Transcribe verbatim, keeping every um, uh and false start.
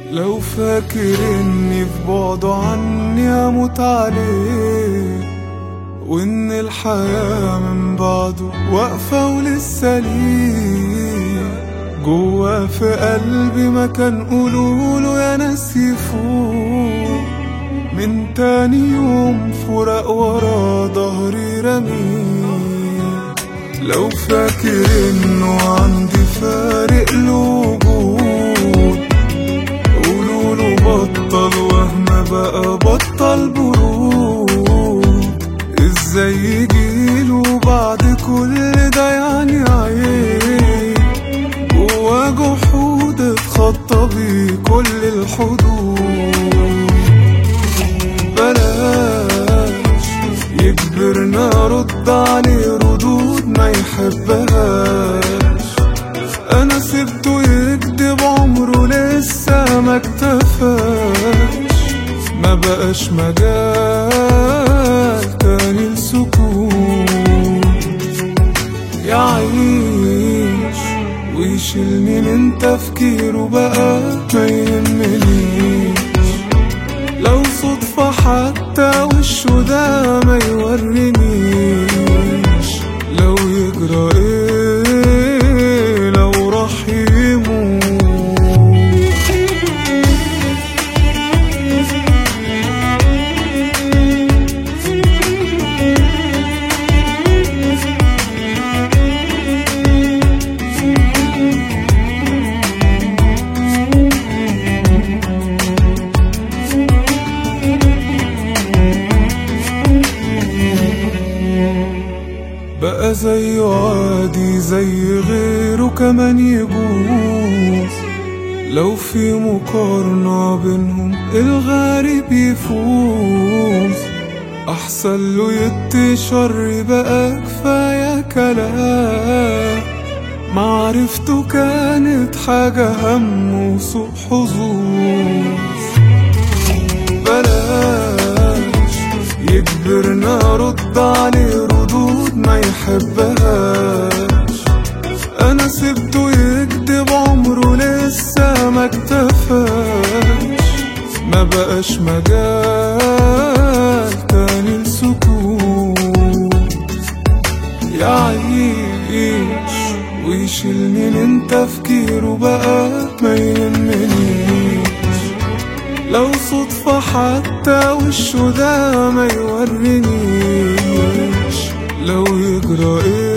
لو فاكر اني في بعده عني اموت عليه، وان الحياة من بعده واقفة ولسه ليه جوا في قلبي مكان قولوله يا ناس يفوق، من تاني يوم فراق ورا ظهري رميه. لو فاكر انه عندي فارق له وجود، قولوله بطل وهم بقى بطل برود. ازاي يجيله بعد كل ده يعني عيب، جوا جحود اتخطى بيه كل الحدود. بلاش يجبرنا رد عليه ردود ما يحبهاش، انا سبته يكدب عمره لسه ما اكتفاش. ما بقاش مجال تاني لسكون، يعيش ويشيلني من تفكيره بقى ما يهمنيش. لو صدفة حتى وشه ده ما يورينيش، لو يجرى ايه لو راح يموت. بقى زيه عادي زي غيره كمان يجوز، لو في مقارنة بينهم الغريب يفوز. أحسن له يتشر بقى كفاية كلام، معرفته كانت حاجة هم وسوء حظوظ. بلاش يجبرنا رد عليه ردود ما يحبهاش، انا سبته يكدب عمره لسه ما اكتفاش. ما بقاش مجال تاني لسكون، يعيش ويشيلني من تفكيره بقى ما يهمنيش. لو صدفة حتى وشه ده ما يورينيش، لو يجرى ايه